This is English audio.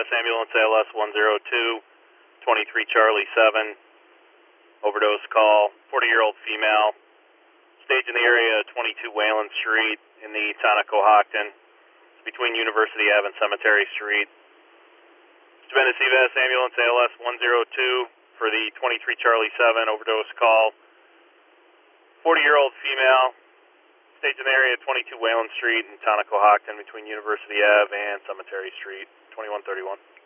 ambulance ALS 102, 23 Charlie 7, overdose call, 40-year-old female, stage in the area 22 Wayland Street in the Tonacohocton, between University Ave and Cemetery Street. Stupendous EVAS ambulance ALS 102 for the 23 Charlie 7 overdose call, 40-year-old female, stage in the area 22 Wayland Street in Tonacohocton between University Ave and Cemetery Street, 2131.